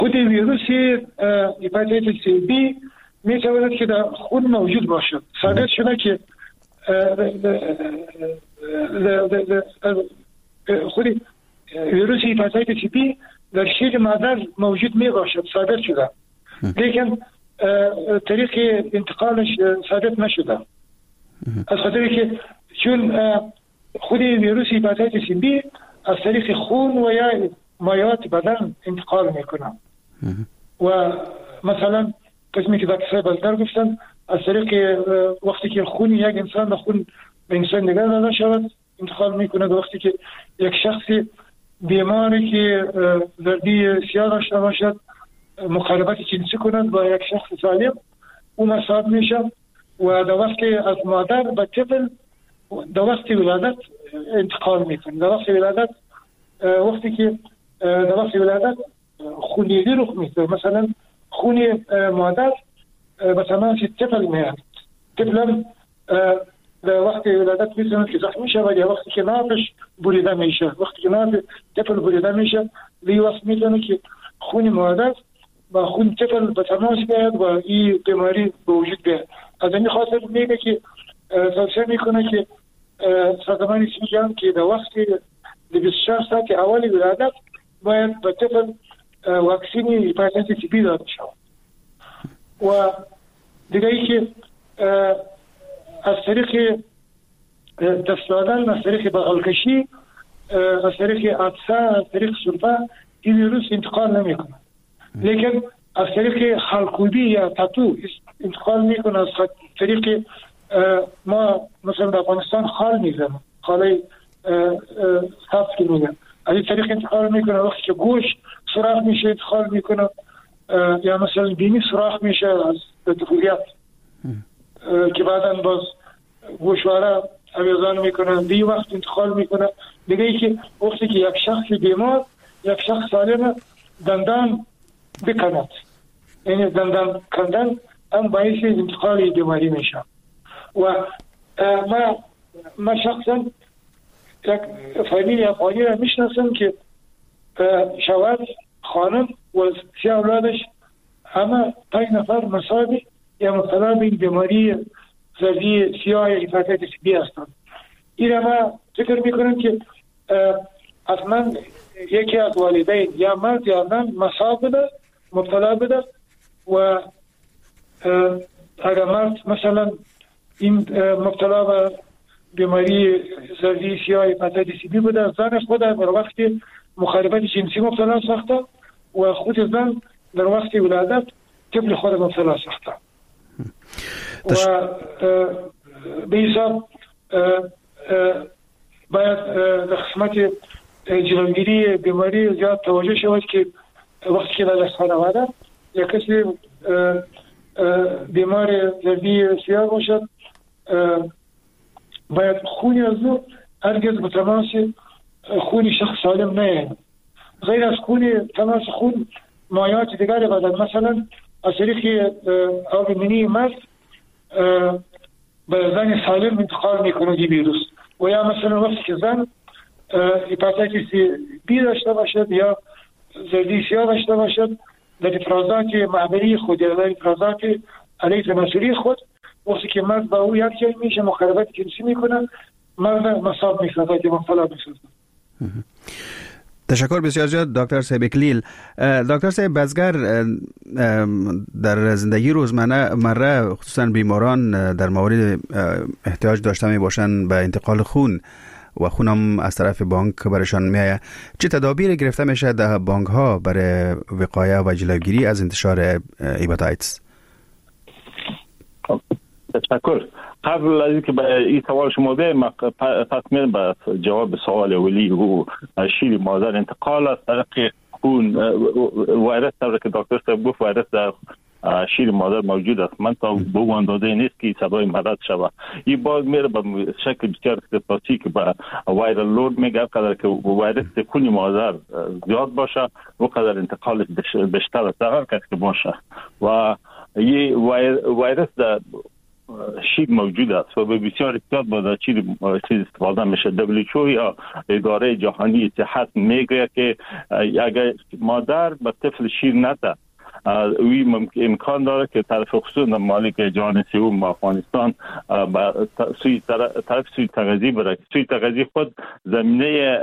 خود ویروس هپاتیتس بی می تواند که در خون موجود باشد. ثابت شده که خود ویروس هپاتیتس بی در شیر مادر موجود می باشد، ثابت شده، لیکن طریق انتقالش ثابت نشده. از خاطر که چون خود ویروس هپاتیتس بی از طریق خون و یا مایعات بدن انتقال میکنه و مثلا قسمی که دکتر بزرگ گفتن از طریق وقتی که خون یک انسان به خون به انسان دیگر داده شود انتقال میکنه. وقتی که یک شخص بیماری که زردی سیاه داشته باشد مقاربت جنسی کند با یک شخص سالم او مصاب میشه و در وقتی از مادر به طفل در وقتی ولادت انتقال میکنه. در وقتی ولادت وقتی که در وقتی ولادت خونریزی رخ میده، مثلا خون مادر به تماس طفل میاد، طفل در وقتی ولادت میتونه که زخمی شود یا وقتی که نافش بریده میشه. وقتی که ناف طفل بریده میشه دی وقت میتونه که خون مادر با خون طفل به تماس بیاد و این بیماری به وجود بیاد. از این خاطر میگه که توصیه میکنه که سازمان جهانی که در وقتی 24 ساعت اول ولادت باید به طفل واکسین هپاتیتس بی داده شود. و دیگه ای که از طریق دست دادن، از طریق بغلکشی، از طریق عطسه، از طریق سرفه این ویروس انتقال نمیکنه، لیکن از طریق خالکوبی یا تاتو انتقال میکنه. از طریق ما مثلا در افغانستان خال میزنم، خاله سبز که میگن، از این طریق انتقال میکنه. وقتی که گوش سوراخ میشه انتقال میکنه، یا مثلا بینی سوراخ میشه از طفولیت که بعدا باز گوشواره اویزان میکنه، دی وقت انتقال میکنه. دیگه ای که وقتی که یک شخص بیمار یک شخص سالم دندان بکند، یعنی دندان کندن هم باعث انتقال بیماری میشه. و ما شخصا یک فامیلی افغانی را میشناسم که شوهر خانم و 3 اولادش همه 5 نفر مصابی یا مبتلا به این بیماری زردی سیاه یا هپاتیتس بی هستند. این را ما فکر میکنم که اصلا یکی از والدین یا مرد یا زن مصاب بده، مبتلا بده و اگر مرد مثلا این مبتلا به بیماری زردی سیاه هپاتیتس بی بوده، زن خود در وقت مخالفت جنسی مبتلا ساخته و خود زن در وقت ولادت طفل خود مبتلا ساخته. و به حساب باید در قسمت جلوگیری بیماری زیاد توجه شود که وقتی که در خانواده یک کسی بیمار زردی سیاه باشد باید خونی از او هرگز به تماس خون شخص سالم نیاید. غیر از خون تماس خون مایعات دیگر بدن، مثلا از طریق آب منی مرد به زن سالم انتقال میکنه دی ویروس. و یا مثلا وقتی که زن هپاتیتس بی داشته باشد یا زردی سیاه داشته باشد در افرازات معبری خود یا در افرازات علیه تناسلی خود، وقتی که مرد با او یک جای میشه مقاربت جنسی میکنه، مرد مصاب میشه که مبتلا میشه. تشکر بسیار زیاد دکتر صاحب اکلیل. دکتر صاحب بزگر در زندگی روزمره خصوصا بیماران در مورد احتیاج داشته می باشند به انتقال خون و خونم از طرف بانک برشان میآید، چه تدابیر گرفته میشه در بانک ها برای وقایه و جلوگیری از انتشار هپاتیتس؟ تشکر. قبل از اینکه به این سوال شما بیم پس میرم به جواب سوال اولی و شیر مادر انتقال از طریق خون ویروس طور که دکتر صاحب گفت ویروس در شیر مادر موجود است. من تا به اون اندازه نیست که سبب مرض شود. این باز میره به شکل بسیار اختصاصی که به وایرال لود میگه، قدر که ویروس خون مادر زیاد باشه و قدر انتقالش بیشتر است هر کس که باشه. و این ویروس در شیر موجود است و به بسیار احتیاط باید چیز استفاده میشه. WHO یا اداره جهانی صحت میگه که اگر مادر به طفل شیر نده وی امکان داره که طرف خصوص مالک جهان سوم افغانستان سوی تغذیه بره. سوی تغذیه خود زمینه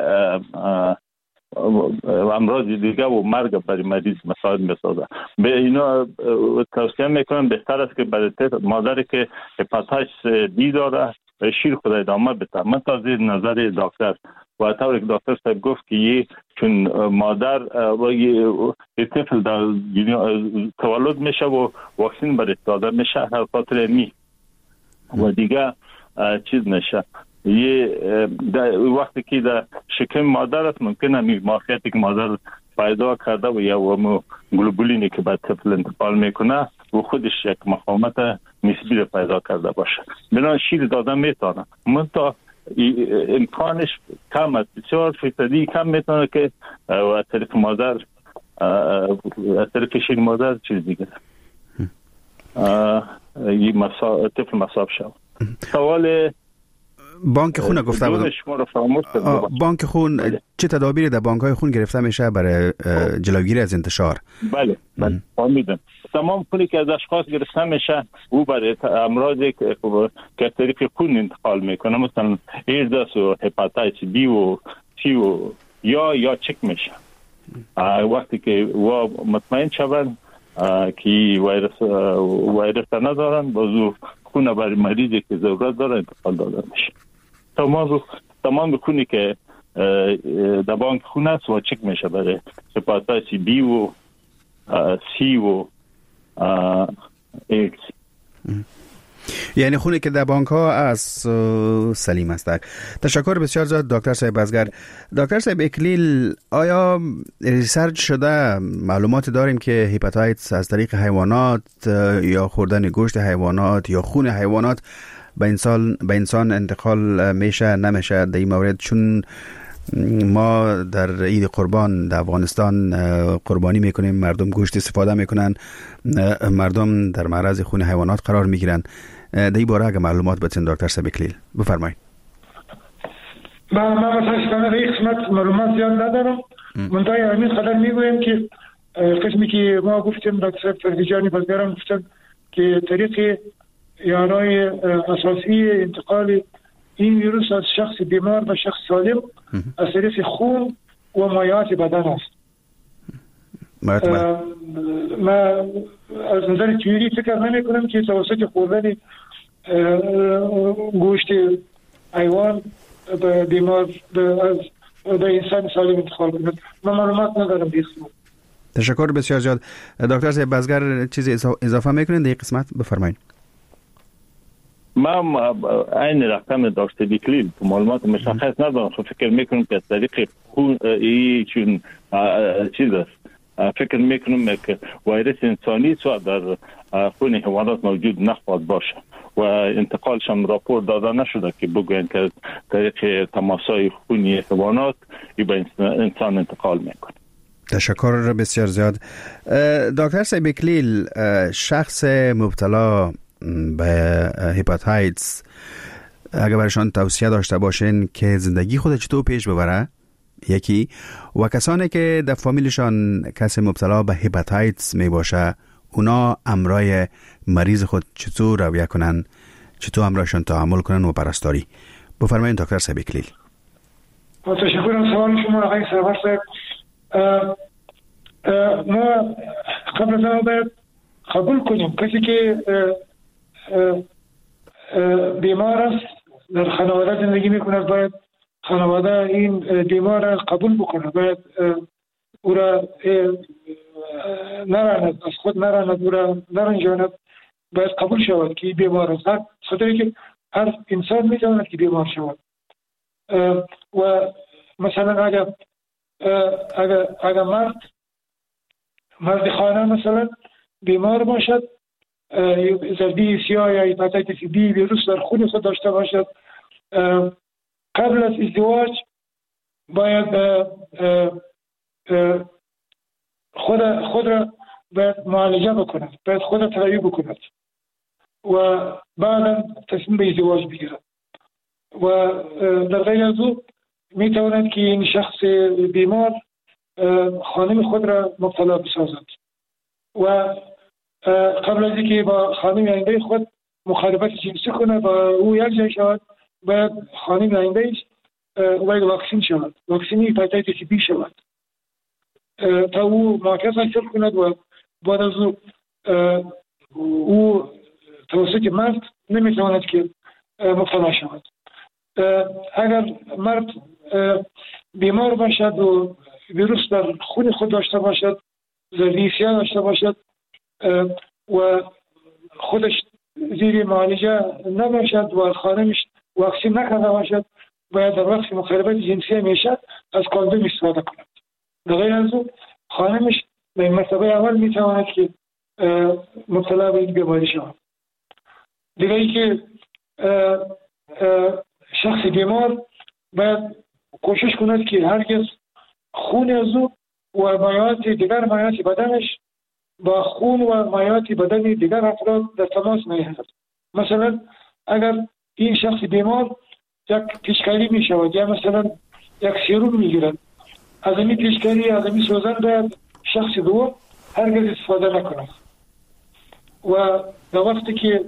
امراض دیگه و مرگ برای مریض مساعد میسازه. به اینا توصیه میکنم بهتر است که برای مادری که هپاتیتس بی داره شیر خود ادامه بده. من تازه نظر دکتر و طوری که دکتر صاحب گفت که چون مادر و یه طفل در تولد میشه و واکسین برای داده میشه هر خاطر می و دیگه چیز نشه. وقتی که در شکم مادر است ممکنه ماهیتی که مادر پیدا کرده و یا گلوبولینی که به طفل انتقال میکنه و خودش یک مقاومت نسبی پیدا کرده باشه. بنابراین شیر دادن میتونه منتها امکانش کم است، بسیار فیصدی کم میتونه که از طریق مادر از طریق شیر مادر چیز دیگه طفل مصاب شد. سوال بانک خون گفته بود. بانک خون چه تدابیری در بانک‌های خون گرفته میشه برای جلوگیری از انتشار؟ بله فهمیدم. تمام خونی که از اشخاص گرفته میشه او برای امراضی که از طریق خون انتقال میکنه، مثلا ایدز و هپاتیتس بی و سی و یا چک میشه. وقتی که مطمئن شون که ویروس ندارن بازو خون برای مریضی که ضرورت داره انتقال داده میشه. تمام خونی که در بانک خون است و چک میشه برای هپاتیتس بی و سی و ایکس. یعنی خونی که در بانک ها از سلیم است. تشکر بسیار زیاد دکتر صاحب بزگر. دکتر صاحب اکلیل، آیا ریسرچ شده معلومات داریم که هپاتیتس از طریق حیوانات یا خوردن گوشت حیوانات یا خون حیوانات به انسان انتقال میشه نمیشه در این مورد؟ چون ما در عید قربان در افغانستان قربانی میکنیم، مردم گوشت استفاده میکنن، مردم در معرض خون حیوانات قرار میگیرن. در این باره اگه معلومات بتین دکتر صاحب اکلیل بفرمایید. من متاسفانه به قسمت معلومات زیاد ندارم. منتها همین قدر میگویم که قسمی که ما گفتیم دکتر صاحب فرزیجانی بزگران گفتن که طریق یارای اساسی انتقال این ویروس از شخص بیمار به شخص سالم از طریق خون و مایعات بدن است. ما از نظر تئوری فکر نمی کنم که توسط خوردن گوشت حیوان به بیمار به انسان سالم انتقال کند. من معلومات ندارم به قسمت. تشکر بسیار زیاد. دکتر صاحب بزگر چیزی اضافه میکنین در این قسمت؟ بفرمایید. من این رقم دکتر اکلیل معلومات مشخص ندارم. فکر میکنم که از طریق خون چون چیز است، فکر میکنم که ویروس انسانی سو در خون حیوانات موجود نخواهد باشه و انتقالش هم راپور داده نشده که بگوین که طریق تماسای خونی حیوانات به انسان انتقال میکنه. تشکر بسیار زیاد. دکتر صاحب اکلیل، شخص مبتلا به هپاتیتس اگر برایشان توصیه داشته باشین که زندگی خود چطور پیش ببره یکی، و کسانی که در فامیلشان کسی مبتلا به هپاتیتس می باشه اونا امرای مریض خود چطور رویه کنن، چطور امرایشان تعامل کنن و پرستاری؟ بفرمایید دکتر صاحب اکلیل. تشکر از سوال شما آقای سرور صاحب. ما قبل از آن باید قبول کنیم کسی که بیمار است در خانواده زندگی میکنه باید خانواده این بیمار را قبول بکنه، باید او را نراند، از خود نراند، او را نرنجاند، باید قبول شود که بیمار است. خاطری که هر انسان میتواند که بیمار شود و مثلا اگر مرد خانه مثلا بیمار باشد، زردی سیاه یا هپاتیتس بی ویروس در خون خود داشته باشد، قبل از ازدواج باید خود را باید معالجه بکند، باید خود را تداوی بکند و بعدا تصمیم به ازدواج بگیرد و در غیر از او می تواند که این شخص بیمار خانم خود را مبتلا بسازد و قبل از اینکه با خانم آینده خود مخالفت جنسی کنه و او یک جای شود باید خانم آیندهش باید واکسین شود، واکسین هپاتیتس بی شود تا او معافیت حاصل کند و بعد از او توسط مرد نمیتواند که مبتلا شود. اگر مرد بیمار باشد و ویروس در خون خود داشته باشد، زردیسیا داشته باشد و خودش زیر معالجه نباشد و خانمش واکسین نکرده باشد، باید در وقت مخالفت جنسی همیشه از کاندوم استفاده کند. در غیر از او خانمش به مرتبه اول میتواند که مبتلا به این بیماری شود. دیگه ای که شخص بیمار باید کوشش کند که هرگز خون از او و مایعات دیگر مایعات بدنش با خون و مایعات بدن دیگر افراد در تماس نیفتد. مثلا اگر این شخص بیمار یک پیشکاری می شود یا مثلا یک سیروم می گیرد، از این پیشکاری از این سوزن باید شخص دوم هرگز استفاده نکند و در وقتی که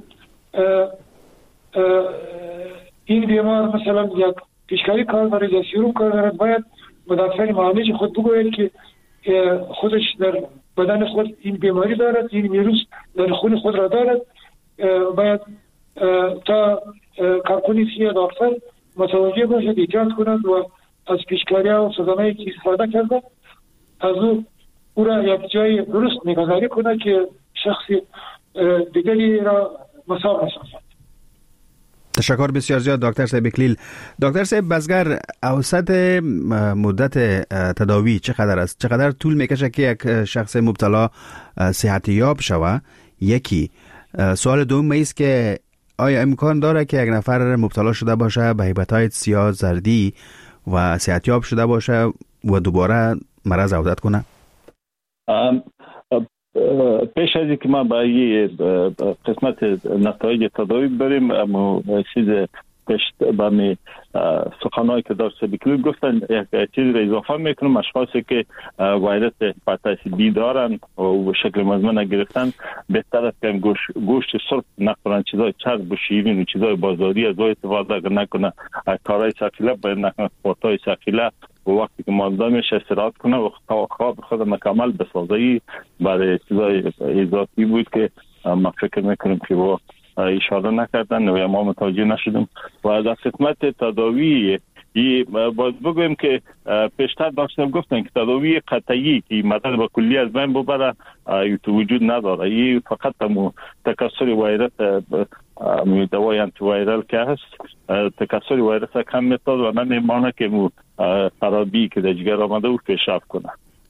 این بیمار مثلا یک پیشکاری کار دارد یا سیروم کار دارد، باید به دکتر معالج خود بگوید که خودش در بدن خود این بیماری دارد، این ویروس در خون خود را دارد، باید تا کارکنی یا دکتر متوجه باشد، ایجاد کند و از پیشکاری و سوزنایی که استفاده کرده از او را یک جای درست نگهداری کند که شخص دیگری را مساو نسازد. تشکر بسیار زیاد دکتر صاحب اکلیل. دکتر صاحب بزگر، اوسط مدت تداوی چقدر است؟ چقدر طول میکشه که یک شخص مبتلا صحت یاب شود؟ یکی سوال دوم است که آیا امکان داره که یک نفر مبتلا شده باشه به هپاتیتس یا زردی و صحت یاب شده باشه و دوباره مرض عودت کنه؟ پیش از اینکه ما به یه قسمت نتایج تداوی بریم، اما چیز پشت به سخنایی که دکتر اکلیل گفتن یک چیز را اضافه میکنم. اشخاصی که ویروس هپاتیتس بی دارن و به شکل مزمن گرفتن بهتر است که گوشت سرخ نخورن، چیزای چرب و شیرین و چیزای بازاری از استفاده نکنه، کارهای ثقیله باید نکنه، سپورتای ثقیله و وقتی که مالدا میشه استراحت کنه و خواب خود مکمل بسازه. برای چیزای اضافی بود که ما فکر میکنیم که با اشاره نکردن و ما متوجه نشدیم. و در خدمت تداوی باید بگویم که پیشتر داشتم گفتن که تداوی قطعی که مدد به کلی از بین ببره تو وجود نداره. این فقط تکثر ویروس دوای انتی ویرال که هست تکثر ویروس کم میسازه و نمیمانه که خرابی که در جگر آمده او پیشرفت کنه.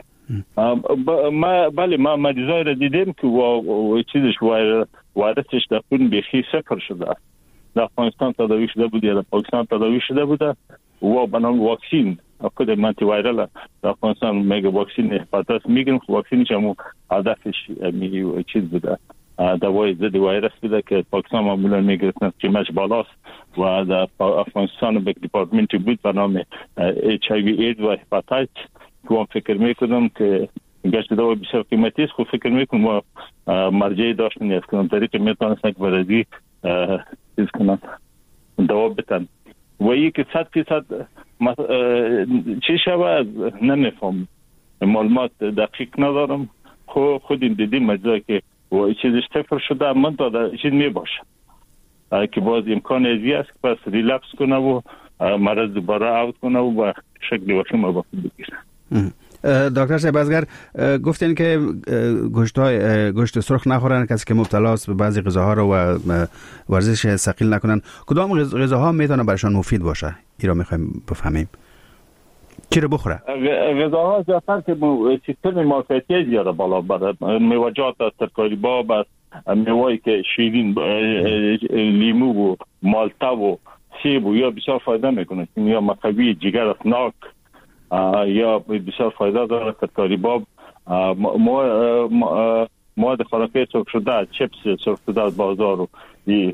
بله ما مریضای را دیدیم که چیزش ویروسش در خون بیخی صفر شده است. در افغانستان تداوی شده بود یا در پاکستان تداوی شده بوده و بنام واکسین خود انتی ویرال در افغانستان میگه واکسین هپاتیتس میگیریم. واکسینش هم هدفش چیز بوده، دوای ضد ویروس بوده که پاکستان معمولا میگرفتن قیمتش بالاست و در افغانستان به دیپارتمنتی بود به نام HIV اید و هپاتیتس که من فکر میکنم که گشت دوا بسیار قیمتی است. خب فکر میکنم ما مرجعی داشتن از کنم طریق میتونستن که برازی چیز کنن دوا بتن و یکی 100% چی شود نمیفهم، معلومات دقیق ندارم. خود این دیدیم مجزایی که چیزش صفر شده من داده چیز میباشه که باز امکان ازی است که پس ریلپس کنه و مرض دوباره عود کنه و با شکل وخیم رو بگیره. دکتر صاحب بزگر گفتین که گوشت سرخ نخورن کسی که مبتلا است به بعضی غذاها رو و ورزش ثقیل نکنن. کدام غذاها میتونه برشان مفید باشه؟ این رو میخوایم بفهمیم. چی رو بخوره؟ غذاها زیادتر که سیستم معافیتی زیاده بالا بره، میوه‌جات، ترکاری باب، میوه‌ای که شیرین، لیمو و مالتا و سیب و یا بسیار فایده میکنه، یا مقوی جگر افناک یا بسیار فایده داره. ترکاری باب مواد خوراکی سرخ شده، چیپس سرخ شده از بازار و این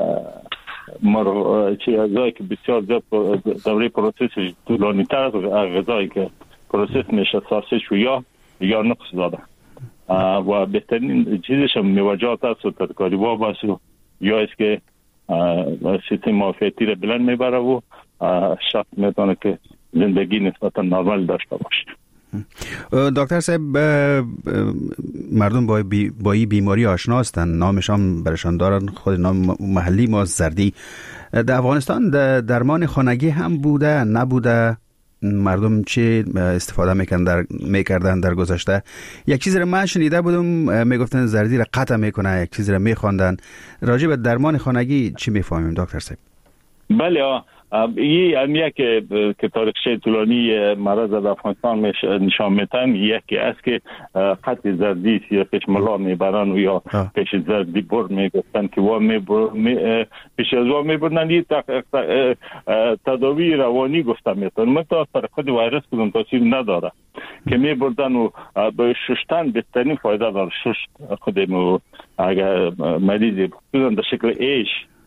غذایی که بسیار زیاد دوره پروسس طولانی تر از غذایی که پروسس میشه، ساسیج و یا نقص داده و بهترین چیزش هم میوجات است و ترکاری وابست و یا است که سیستم معافیتی را بلند میبره و شخص میتونه که زندگی نسبتا نرمال داشته باشه. دکتر صاحب، مردم با این بیماری آشنا هستند، نامش هم برشان دارن، خود نام محلی ما زردی. در افغانستان درمان خانگی هم بوده نبوده؟ مردم چه استفاده میکردن در گذشته؟ یک چیزی را من شنیده بودم میگفتن زردی را قطع میکنه، یک چیزی را میخواندن. راجع به درمان خانگی چی میفهمیم دکتر صاحب؟ بله، این که تاریخچه طولانی مرض در افغانستان نشان میتن، یکی است که قطع زردی یا پشملا میبرن و یا پیش زردی بر میگفتن که پیش از وا میبرن. این تداوی روانی گفته میتن، مثلا پر خود ویروس کدوم تاثیر نداره که میبردن و به ششتن بهترین فایده داره. ششت خودمو اگر مریضی بودن در شکل ایش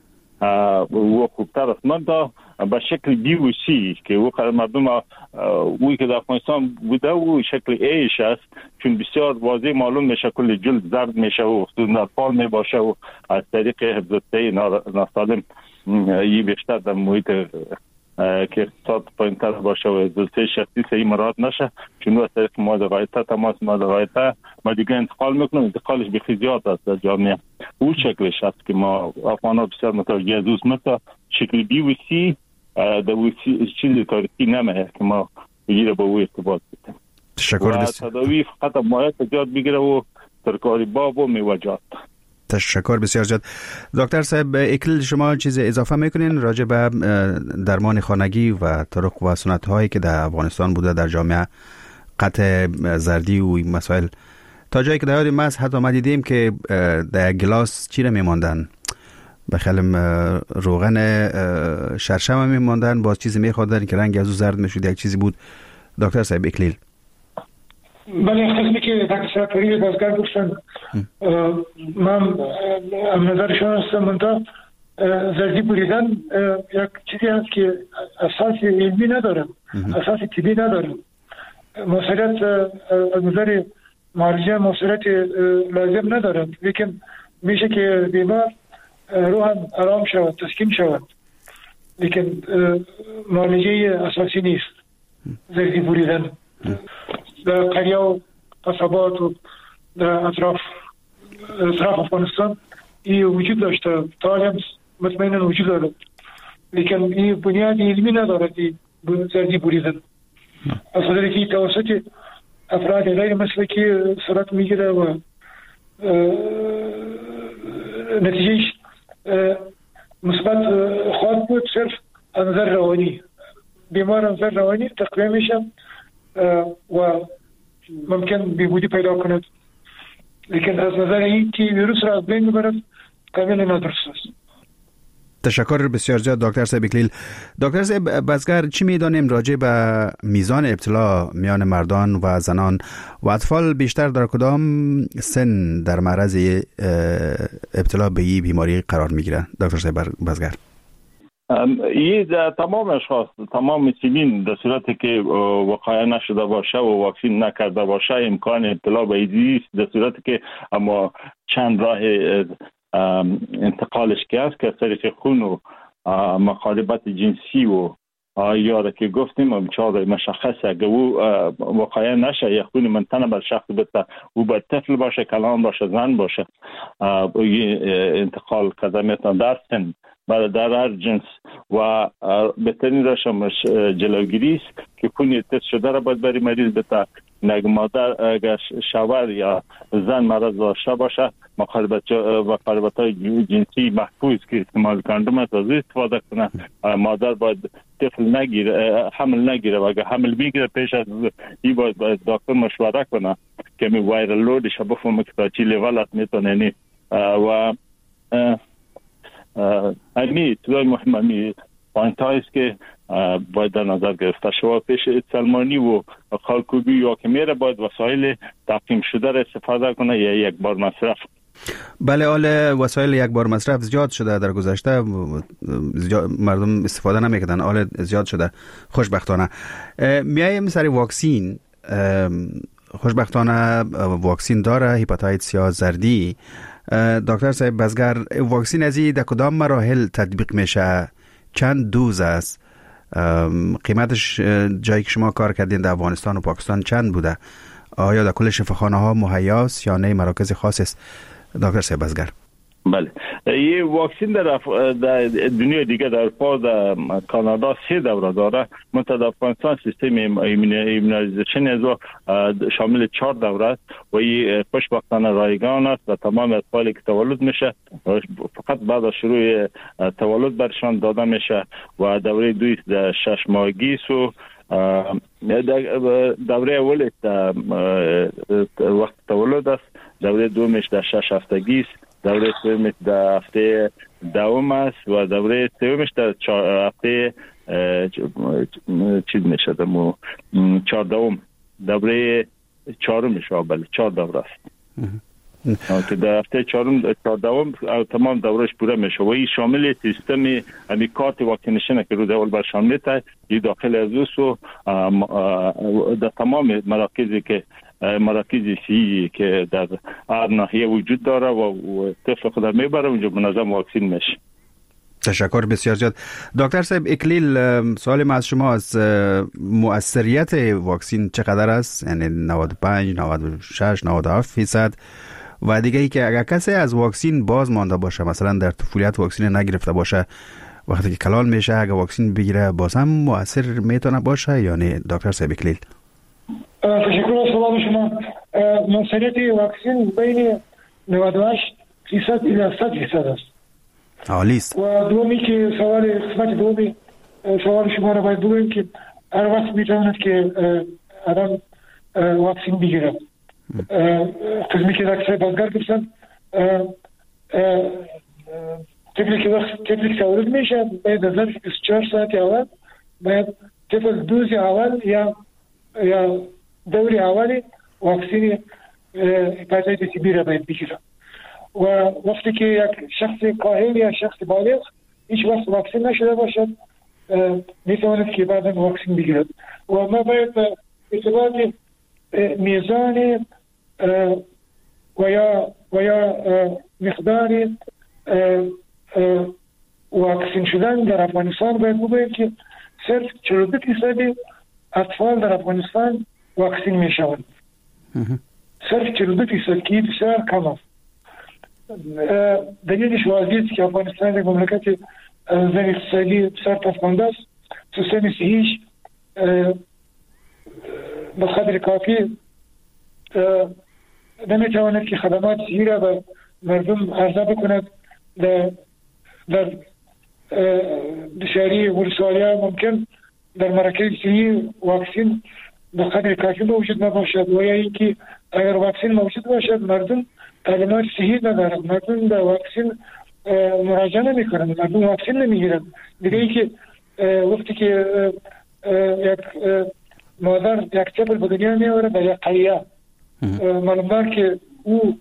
و خوبتر است. من تا به شکل بیوسی که او مردم اوی که در افغانستان بوده و شکل ایش است، چون بسیار واضح معلوم میشه کل جلد زرد میشه و در پال میباشه و از طریق حفظ‌الصحه ناسالم یه بیشتر در محیط که اقتصاد پایین‌تر باشه و حفظ‌الصحه شخصی صحیح مراعات نشه، چون از طریق مواد غایطه تماس مواد غایطه ما دیگه انتقال میکنم. انتقالش بخی زیاد است در جامعه. او شکلش است که ما افغان‌ها بسیار متوجه از اوست. مثل شکل بیوسی در وسی چیزی تاریخی نمیه که ما بگیره با او ارتباط بکنیم. تشکر و تداوی فقط مایات زیاد بگیره و ترکاری باب و میوجات. تشکر بسیار زیاد. دکتر صاحب اکلیل، شما چیز اضافه میکنین راجع به درمان خانگی و طرق و سنت هایی که در افغانستان بوده در جامعه، قطع زردی و مسائل؟ تا جایی که در یاد ما حتی ما دیدیم که در گلاس چی را میماندن، بخیال روغن شرشم هم میماندن، باز چیزی میخوادن که رنگ از او زرد میشود، یک چیزی بود. دکتر صاحب اکلیل. بله، خیلی که دکتر سرپری بازگرد گفتن من نظرشان هستم. من تا زردی بریدن یک چیزی هست که اساس علمی ندارم، اساس طبی ندارم. موثریت از نظر معالجه موثریت لازم ندارد، لیکن میشه که بیمار روحاً آرام شود، تسکین شود، لیکن معالجه اساسی نیست زردی بریدن. در قریه و قصبات و در اطراف افغانستان این وجود داشته، تا هم مطمئنا وجود دارد، لیکن این بنیاد علمی ندارد زردی بریدن. از خاطر که توسط افراد غیر مسلکی صورت میگیره و نتیجهش مثبت خواهد بود. صرف از نظر روانی بیمار از نظر روانی تقویه میشه و ممکن بیهودی پیدا کند، لیکن از نظر این که ویروس را از بین میبرد کاملا نادرست است. تشکر بسیار زیاد دکتر صاحب اکلیل. دکتر صاحب بازگر، چی میدانیم راجع به میزان ابتلا میان مردان و زنان و اطفال؟ بیشتر در کدام سن در معرض ابتلا به این بیماری قرار میگیرن دکتر صاحب بازگر؟ این تمام اشخاص، تمام سنین، در صورتی که وقایع نشده باشه و واکسین نکرده باشه امکان ابتلا به ایدز در صورتی که اما چند راه انتقالش که است که از طریق خون و مخالبت جنسی و یا که گفتیم چهار مشخصه اگه او واقعا نشه یا خون منتنه بر شخص بده او باید طفل باشه، کلان باشه، زن باشه، انتقال کدامیتان در سن در هر جنس و بهترین روش جلوگیری است که خون تست شده را باید بری مریض بده. نگ مادر اگر شوهر یا زن مرض داشته باشه مخالبت های جنسی محفوظ که استعمال کاندوم از استفاده کنه. مادر باید طفل نگیره، حمل نگیره و اگر حمل بگیره پیش از این باید دکتر مشوره کنه که می وایرال لودش بفهمه که تا چی لیول است میتونه و امی توی مهم پوینت است که باید در نظر گرفته شود. پیش سلمانی و خالکوبی یا که میره باید وسایل تقسیم شده را استفاده کنه یا یک بار مصرف. بله، حال وسایل یک بار مصرف زیاد شده در گذشته، مردم استفاده نمیکردن، حال زیاد شده خوشبختانه. میایم سر واکسین. خوشبختانه واکسین داره، هپاتیتس یا زردی. دکتر صاحب بزگر، واکسین از این در کدام مراحل تطبیق میشه؟ چند دوز است؟ قیمتش جایی که شما کار کردین در افغانستان و پاکستان چند بوده؟ آیا در کل شفاخانه ها مهیاست یا نه مراکز خاص است؟ دکتر صاحب بزگر. بله، یه واکسین در دنیا دیگه، در اروپا، در کانادا 3 دوره داره. منتها در افغانستان سیستم ایمونایزیشن از شامل 4 دوره است و این خوشبختانه رایگان است و تمام اطفالی که تولد میشه فقط بعد از شروع تولد برشان داده میشه و دوره 2 در 6 ماهگی و دوره اول وقت تولد است، دوره دومش در 6 هفتگی است، دوره سومش در هفته دوم است و دوره سومش در هفته چیز میشه دمو 14م، دوره 4مش. بله 4 دوره است که در هفته 14م تمام دورش پوره میشه و این شامل سیستم امی کارت واکسینیشن که رو اول برشان میته، این داخل از او در تمام مراکزی که مراکز صحی که در هر ناحیه وجود داره و طفل خود میبره اونجا منظم واکسین میشه. تشکر بسیار زیاد. دکتر صاحب اکلیل، سوال ما از شما از مؤثریت واکسین چقدر است؟ یعنی 95 96 97% و دیگه ای که اگر کسی از واکسین باز مانده باشه، مثلا در طفولیت واکسین نگرفته باشه، وقتی که کلان میشه اگر واکسین بگیره باز هم مؤثر میتونه باشه یا نه؟ دکتر صاحب اکلیل. تشکر از سوال شما. مؤثریت واکسین بین 98% الی 100% است. عالی است. و دومی که قسمت دومی سوال شما را باید بگویم که هر وقت میتواند که آدم واکسین بگیرد. قسمی که دکتر بازگر گفتن طفلی که تولد میشه باید از 24 ساعت اول باید طفل دوز اول یا دوری اولی واکسین هپاتیتس بی را باید بگیرد و وقتی که یک شخص کاهل یا شخص بالغ هیچ وقت واکسین نشده باشد میتواند که بعدا واکسین بگیرد و ما باید اعتبار میزان و یا مقدار واکسین شدن در افغانستان باید بگوییم که صرف 42% اطفال در افغانستان واکسین می شوند. صرف 42% که بسیار کم است. دلیلش واضح است که افغانستان یک مملکت زن اقتصادی بسیار پسمانده است. سیستم صحیش به قدر کافی نمیتواند که خدمات صحی را به مردم عرضه بکند. در دشاری ولسوالی‌ها ممکن در مراکز صحی واکسین به قدر کافی موجود نباشد و یا اینکه اگر واکسین موجود باشد مردم تعلیمات صحی ندارند، مردم در واکسین مراجعه نمی‌کنند، مردم واکسین نمی‌گیرند. دیگه اینکه وقتی که یک مادر یک طفل به دنیا می‌آورد در یک قریه معلومدار که او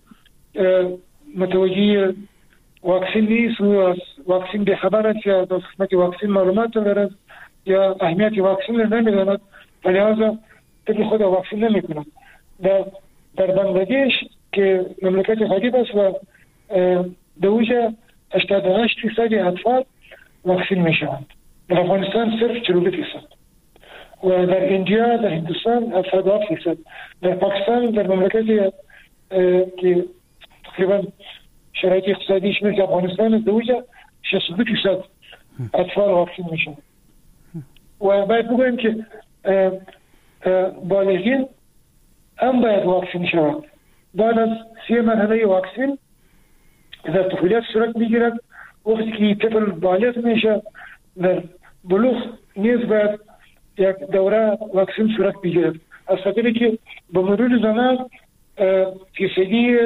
متوجه واکسین نیست و از واکسین بخبر است یا در قسمت واکسین معلومات ندارد یا اهمیت واکسین را نمی‌داند و لحاظا طفل خود واکسین نمی‌کند. در بنگلادش که مملکت غریب است و در اونجا 88% اطفال واکسین میشوند. در افغانستان صرف 42% و در اندیا، در هندوستان 77%. در پاکستان در مملکتی که تقریبا شرایط اقتصادیش مثل افغانستان در اونجا 62% اطفال واکسین میشوند. و باید بگویم که بالغین هم باید واکسین شوند. بعد از 3 مرحله واکسین در طفولیت صورت میگیرد. وقتی که طفل بالغ میشه در بلوغ نیز باید یک دوره واکسین صورت بگیرد. از خاطری که به مرور زمان فیصدی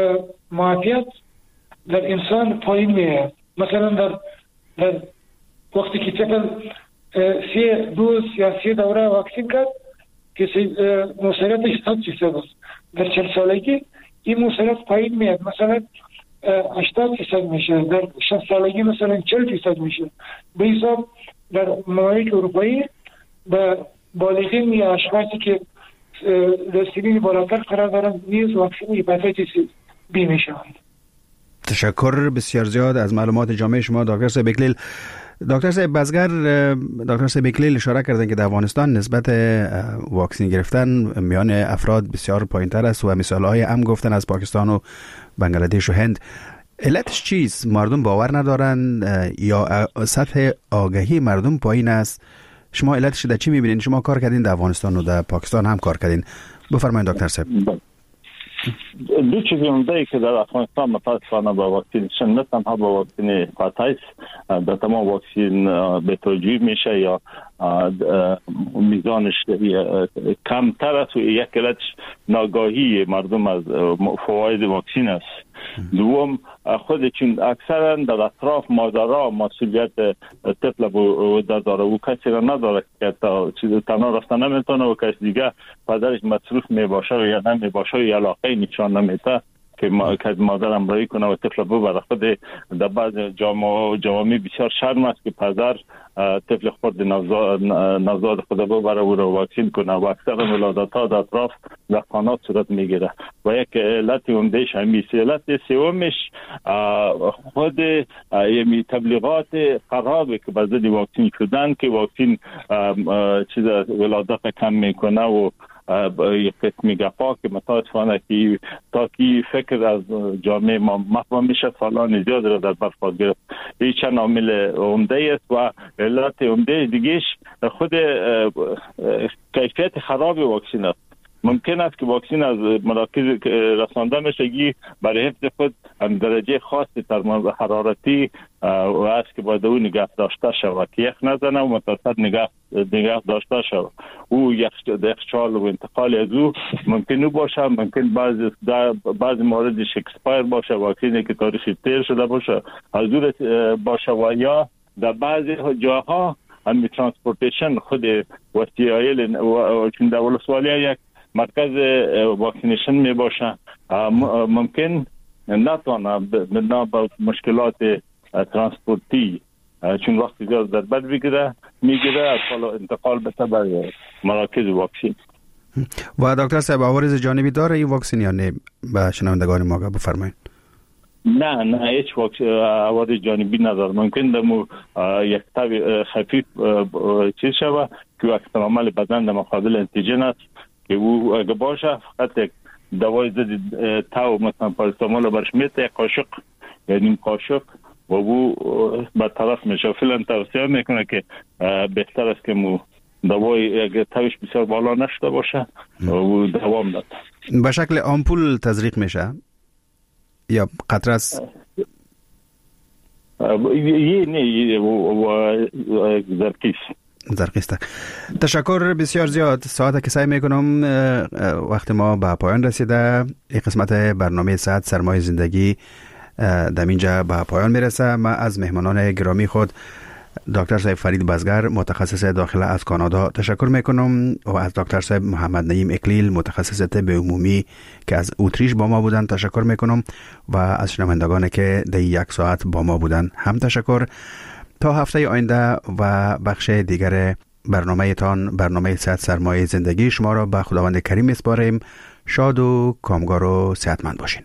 معافیت در انسان پایین میاد. مثلا در وقتی که طفل 3 دوز یا 3 دوره واکسین کرد که مسئولیتش 100% است. در 40 سالگی این مسئولیت پایین میاد، مثلا 80% میشه، در 60 سالگی مثلا 40% میشه. به حساب در ممالک اروپایی به بالغین یا اشخاصی که در سنین بالاتر قرار دارند نیز واکسن هپاتیتیس بی میشوند. تشکر بسیار زیاد از معلومات جامع شما دکتر صاحب اکلیل. دکتر صاحب بزگر، دکتر صاحب اکلیل اشاره کردن که در افغانستان نسبت واکسین گرفتن میان افراد بسیار پایین‌تر است و مثال‌های هم گفتن از پاکستان و بنگلادش و هند. علتش چیست؟ مردم باور ندارن یا سطح آگاهی مردم پایین است؟ شما علتش در چی می‌بینید؟ شما کار کردین در افغانستان و در پاکستان هم کار کردین. بفرمایید دکتر صاحب. دو چیزی مونده که در افغانستان متاسفانه با واکسینیشن نه تنها با واکسین هپاتیتیس در تمام واکسین به توجیه میشه یا میزانش کمتر است و یک علتش ناگاهی مردم از فواید واکسین است. دوم خود چون اکثرا در اطراف مادرها مسئولیت طفل داره و کسی را نداره که تنها رفتن نمیتونه و کسی دیگه پدرش مصروف میباشه یا نمیباشه یا علاقه نشان نمیده که مادر امرایی کنه و طفل ببره. خود در بعض جوامع بسیار شرم است که پدر طفل خود نوزاد خود ببره و را واکسین کنه و اکثر ولادت ها در اطراف دهقانات صورت میگیره و یک علت عمده‌اش همین است. علت سومش خود یعنی تبلیغات خرابه که به ضد واکسین شدن که واکسین چیز ولادت کم میکنه و یک قسمی گپا که متاسفانه که تا کی فکر از جامعه ما مفهوم میشه سالان زیاد را در بر خود گرفت. این چند عامل عمده است و علت عمده دیگهش خود کیفیت خراب واکسین است. ممکن است که واکسین از مراکز رسانده میشه برای حفظ خود درجه خاصی ترمیم حرارتی و است که باید اون نگاه داشته شود که یخ نزنه و متوسط نگاه داشته شود. او یخچال و انتقال از او ممکن باشه، ممکن بعض موردش اکسپایر باشه، واکسینی که تاریخ تیر شده باشه از او باشه و یا در بعضی جاها هم ترانسپورتیشن خود وسایل چون در ولسوالی یک مرکز واکسینیشن می باشه ممکن نتونه با مشکلات ترانسپورتی چون وقتی زیاد در بر میگیره از انتقال بشه به مراکز واکسین. و دکتر صاحب عوارض جانبی داره این واکسین یا نه؟ به شنوندگان ما بفرمایید. نه هیچ عوارض جانبی نداره. ممکن دمو یک تب خفیف چیز شوه که وقت عمل بدن در مقابل انتیجن است که او اگه باشه فقط یک دوای ضد تاو مثلا پاراستامول برش میته یک قاشق یا نیم قاشق و او برطرف میشه. فعلا توصیه میکنه که بهتر است که مو دوای اگه تاوش بسیار بالا نشده باشه و دوام داد. به شکل آمپول تزریق میشه یا قطره است؟ زرقیسته. تشکر بسیار زیاد. ساعت که سعی میکنم وقت ما به پایان رسیده. این قسمت برنامه صحت سرمایه زندگی در اینجا به پایان میرسه. من از مهمانان گرامی خود دکتر صاحب فرید بزگر متخصص داخله از کانادا تشکر میکنم و از دکتر صاحب محمد نعیم اکلیل متخصص طب عمومی که از اوتریش با ما بودن تشکر میکنم و از شنوندگان که در یک ساعت با ما بودن هم تشکر. تا هفته آینده و بخش دیگر برنامه صحت سرمایه زندگی شما را به خداوند کریم میسپاریم. شاد و کامگار و صحتمند باشین.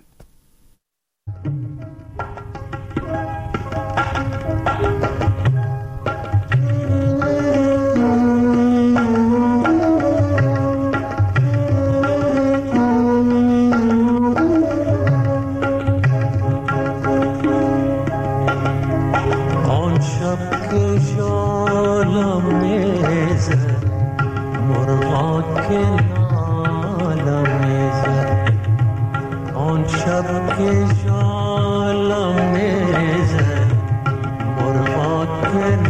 شب